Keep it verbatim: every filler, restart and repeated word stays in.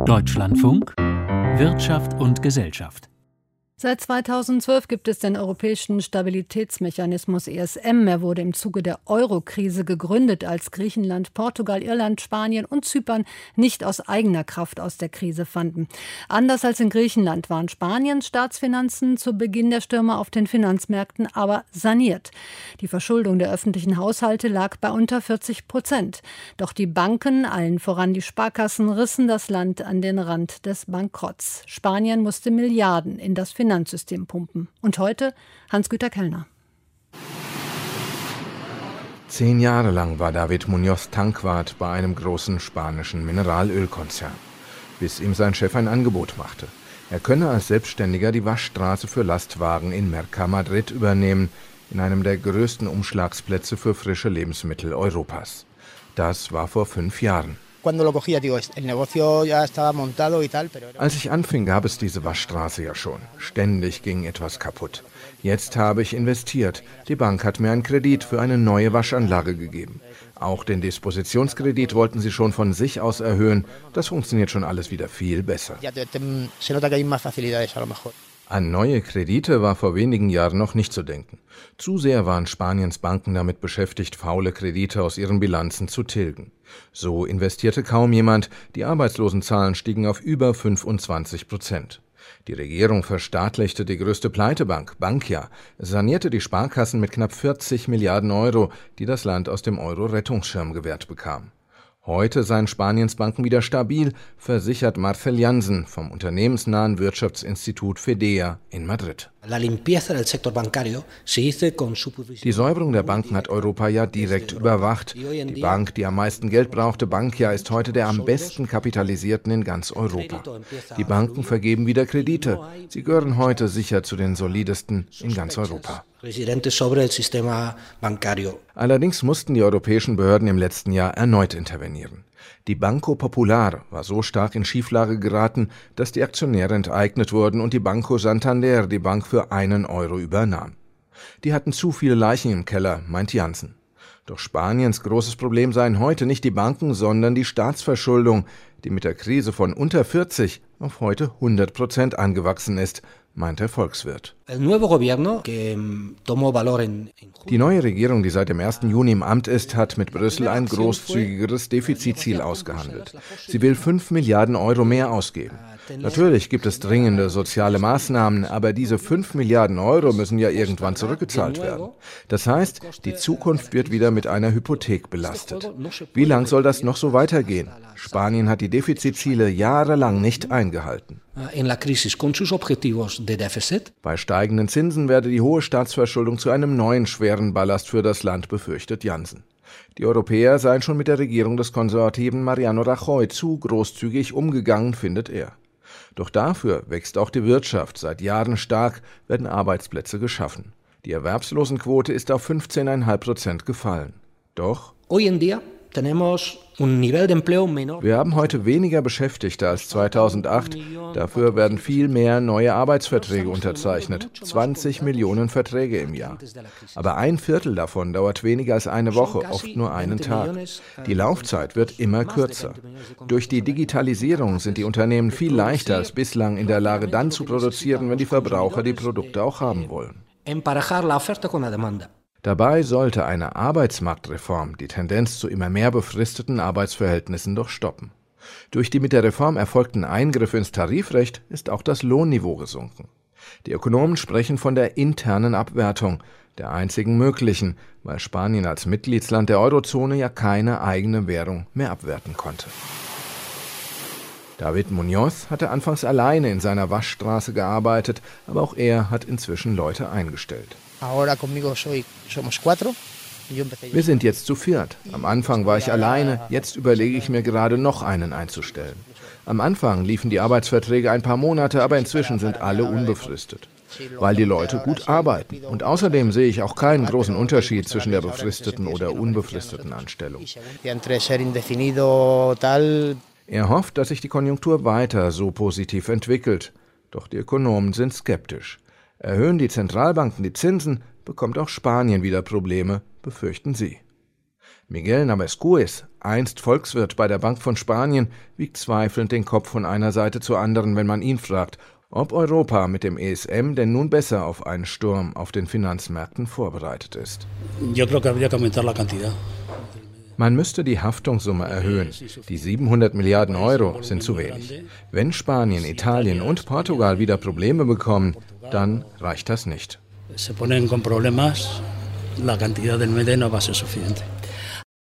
Deutschlandfunk Wirtschaft und Gesellschaft. Seit zweitausendzwölf gibt es den Europäischen Stabilitätsmechanismus E S M. Er wurde im Zuge der Euro-Krise gegründet, als Griechenland, Portugal, Irland, Spanien und Zypern nicht aus eigener Kraft aus der Krise fanden. Anders als in Griechenland waren Spaniens Staatsfinanzen zu Beginn der Stürme auf den Finanzmärkten aber saniert. Die Verschuldung der öffentlichen Haushalte lag bei unter vierzig Prozent. Doch die Banken, allen voran die Sparkassen, rissen das Land an den Rand des Bankrotts. Spanien musste Milliarden in das Finanzsystem pumpen. Und heute Hans-Güter Kellner. Zehn Jahre lang war David Muñoz Tankwart bei einem großen spanischen Mineralölkonzern, bis ihm sein Chef ein Angebot machte. Er könne als Selbstständiger die Waschstraße für Lastwagen in Mercamadrid übernehmen, in einem der größten Umschlagsplätze für frische Lebensmittel Europas. Das war vor fünf Jahren. Als ich anfing, gab es diese Waschstraße ja schon. Ständig ging etwas kaputt. Jetzt habe ich investiert. Die Bank hat mir einen Kredit für eine neue Waschanlage gegeben. Auch den Dispositionskredit wollten sie schon von sich aus erhöhen. Das funktioniert schon alles wieder viel besser. An neue Kredite war vor wenigen Jahren noch nicht zu denken. Zu sehr waren Spaniens Banken damit beschäftigt, faule Kredite aus ihren Bilanzen zu tilgen. So investierte kaum jemand, die Arbeitslosenzahlen stiegen auf über fünfundzwanzig Prozent. Die Regierung verstaatlichte die größte Pleitebank, Bankia, sanierte die Sparkassen mit knapp vierzig Milliarden Euro, die das Land aus dem Euro-Rettungsschirm gewährt bekam. Heute seien Spaniens Banken wieder stabil, versichert Marcel Jansen vom unternehmensnahen Wirtschaftsinstitut Fedea in Madrid. Die Säuberung der Banken hat Europa ja direkt überwacht. Die Bank, die am meisten Geld brauchte, Bankia, ist heute der am besten kapitalisierten in ganz Europa. Die Banken vergeben wieder Kredite. Sie gehören heute sicher zu den solidesten in ganz Europa. Allerdings mussten die europäischen Behörden im letzten Jahr erneut intervenieren. Die Banco Popular war so stark in Schieflage geraten, dass die Aktionäre enteignet wurden und die Banco Santander die Bank für einen Euro übernahm. Die hatten zu viele Leichen im Keller, meint Jansen. Doch Spaniens großes Problem seien heute nicht die Banken, sondern die Staatsverschuldung, die mit der Krise von unter vierzig auf heute hundert Prozent angewachsen ist, meint der Volkswirt. Die neue Regierung, die seit dem ersten Juni im Amt ist, hat mit Brüssel ein großzügigeres Defizitziel ausgehandelt. Sie will fünf Milliarden Euro mehr ausgeben. Natürlich gibt es dringende soziale Maßnahmen, aber diese fünf Milliarden Euro müssen ja irgendwann zurückgezahlt werden. Das heißt, die Zukunft wird wieder mit einer Hypothek belastet. Wie lang soll das noch so weitergehen? Spanien hat die Defizitziele jahrelang nicht eingehalten. Bei steigenden Zinsen werde die hohe Staatsverschuldung zu einem neuen schweren Ballast für das Land, befürchtet Jansen. Die Europäer seien schon mit der Regierung des konservativen Mariano Rajoy zu großzügig umgegangen, findet er. Doch dafür wächst auch die Wirtschaft. Seit Jahren stark werden Arbeitsplätze geschaffen. Die Erwerbslosenquote ist auf fünfzehn Komma fünf Prozent gefallen. Doch wir haben heute weniger Beschäftigte als zweitausendacht. Dafür werden viel mehr neue Arbeitsverträge unterzeichnet. zwanzig Millionen Verträge im Jahr. Aber ein Viertel davon dauert weniger als eine Woche, oft nur einen Tag. Die Laufzeit wird immer kürzer. Durch die Digitalisierung sind die Unternehmen viel leichter als bislang in der Lage, dann zu produzieren, wenn die Verbraucher die Produkte auch haben wollen. Dabei sollte eine Arbeitsmarktreform die Tendenz zu immer mehr befristeten Arbeitsverhältnissen doch stoppen. Durch die mit der Reform erfolgten Eingriffe ins Tarifrecht ist auch das Lohnniveau gesunken. Die Ökonomen sprechen von der internen Abwertung, der einzigen möglichen, weil Spanien als Mitgliedsland der Eurozone ja keine eigene Währung mehr abwerten konnte. David Muñoz hatte anfangs alleine in seiner Waschstraße gearbeitet, aber auch er hat inzwischen Leute eingestellt. Wir sind jetzt zu viert. Am Anfang war ich alleine, jetzt überlege ich mir gerade noch einen einzustellen. Am Anfang liefen die Arbeitsverträge ein paar Monate, aber inzwischen sind alle unbefristet, weil die Leute gut arbeiten. Und außerdem sehe ich auch keinen großen Unterschied zwischen der befristeten oder unbefristeten Anstellung. Er hofft, dass sich die Konjunktur weiter so positiv entwickelt. Doch die Ökonomen sind skeptisch. Erhöhen die Zentralbanken die Zinsen, bekommt auch Spanien wieder Probleme, befürchten sie. Miguel Navascuez, einst Volkswirt bei der Bank von Spanien, wiegt zweifelnd den Kopf von einer Seite zur anderen, wenn man ihn fragt, ob Europa mit dem E S M denn nun besser auf einen Sturm auf den Finanzmärkten vorbereitet ist. Man müsste die Haftungssumme erhöhen. Die siebenhundert Milliarden Euro sind zu wenig. Wenn Spanien, Italien und Portugal wieder Probleme bekommen, dann reicht das nicht.